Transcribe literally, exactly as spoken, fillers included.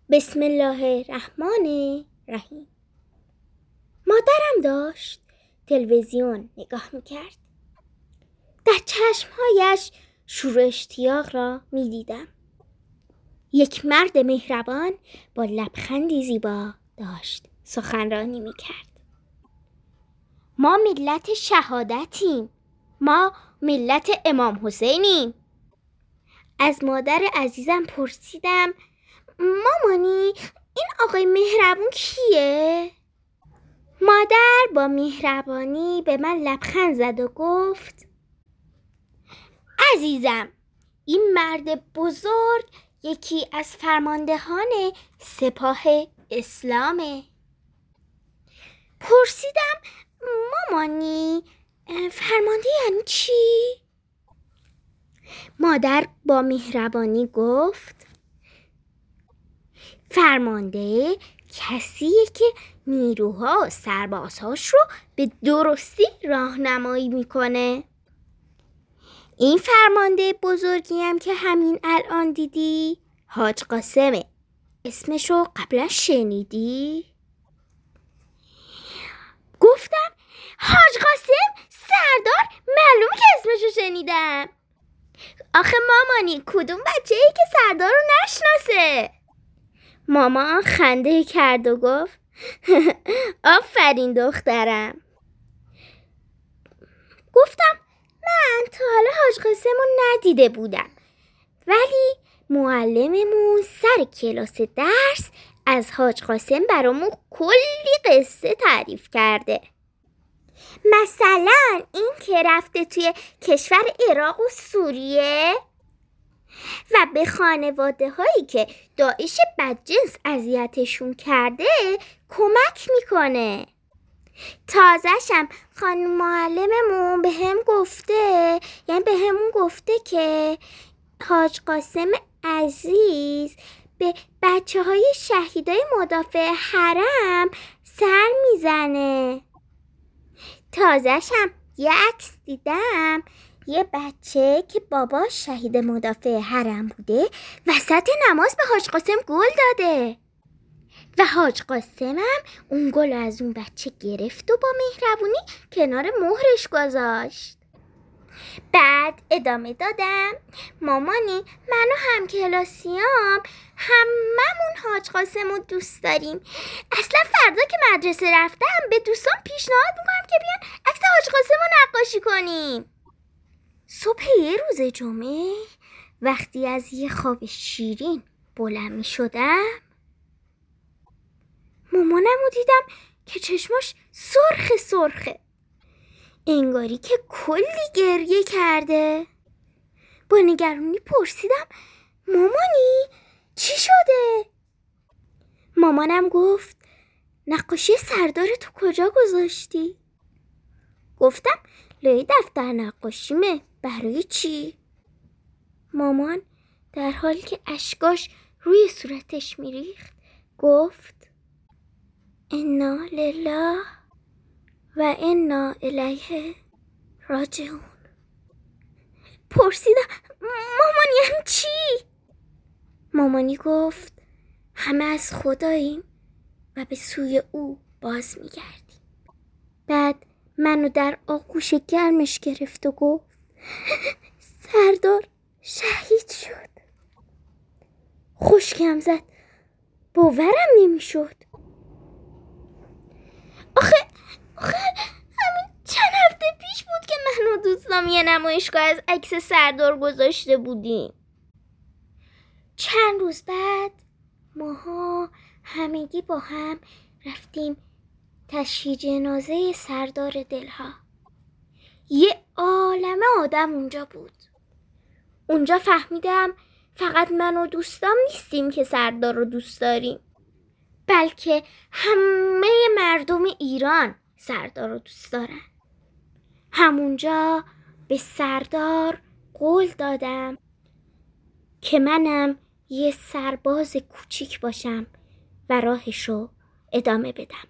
بسم الله الرحمن الرحیم. مادرم داشت تلویزیون نگاه میکرد. در چشمهایش شور و اشتیاق را میدیدم. یک مرد مهربان با لبخندی زیبا داشت سخنرانی میکرد. ما ملت شهادتیم. ما ملت امام حسینیم. از مادر عزیزم پرسیدم مامانی این آقای مهربون کیه؟ مادر با مهربانی به من لبخند زد و گفت عزیزم، این مرد بزرگ یکی از فرماندهان سپاه اسلامه. پرسیدم مامانی فرمانده یعنی چی؟ مادر با مهربانی گفت فرمانده کسیه که نیروها و سربازهاش رو به درستی راهنمایی میکنه. این فرمانده بزرگی هم که همین الان دیدی حاج قاسمه. اسمشو قبلا شنیدی؟ گفتم حاج قاسم سردار، معلومه که اسمشو شنیدم. آخه مامانی کدوم بچه ای که سردار رو نشناسه؟ مامان خنده کرد و گفت آفرین دخترم. گفتم من تا حالا حاج قاسم رو ندیده بودم، ولی معلممون سر کلاس درس از حاج قاسم برامون کلی قصه تعریف کرده. مثلا این که رفته توی کشور عراق و سوریه و به خانواده هایی که داعش بدجنس اذیتشون کرده کمک میکنه. تازه‌شم خانم معلممون به هم گفته یعنی به همون گفته که حاج قاسم عزیز به بچه های شهیدای مدافع حرم سر میزنه. تازه‌شم یه عکس دیدم یه بچه که باباش شهید مدافع حرم بوده وسط نماز به حاج قاسم گل داده و حاج قاسم هم اون گل از اون بچه گرفت و با مهربونی کنار مهرش گذاشت. بعد ادامه دادم مامانی من و همکلاسیام هممون حاج قاسم رو دوست داریم. اصلا فردا که مدرسه رفتم به دوستان پیشنهاد میکنم که بیان عکس حاج قاسم رو نقاشی کنیم. صبح یه روز جمعه وقتی از یه خواب شیرین بلند می شدم مامانم رو دیدم که چشماش سرخ سرخه، انگاری که کلی گریه کرده. با نگرانی پرسیدم مامانی چی شده؟ مامانم گفت نقاشی سردار تو کجا گذاشتی؟ گفتم لای دفتر نقاشیمه. برای چی؟ مامان در حالی که اشکاش روی صورتش میریخت گفت انا لله و انا الیه راجعون. پرسیدم مامان یعنی چی؟ مامانی گفت همه از خداییم و به سوی او باز میگردیم. بعد منو در آغوش گرمش گرفت و گفت سردار شهید شد. خشکم زد، باورم نمیشد. آخه آخه همین چند هفته پیش بود که من و دوستام یه نمایشگاه از عکس سردار گذاشته بودیم. چند روز بعد ماها همگی با هم رفتیم تشییع جنازه سردار دلها. یه عالمه آدم اونجا بود. اونجا فهمیدم فقط من و دوستام نیستیم که سردار رو دوست داریم، بلکه همه مردم ایران سردار رو دوست دارن. همونجا به سردار قول دادم که منم یه سرباز کوچیک باشم و راهشو ادامه بدم.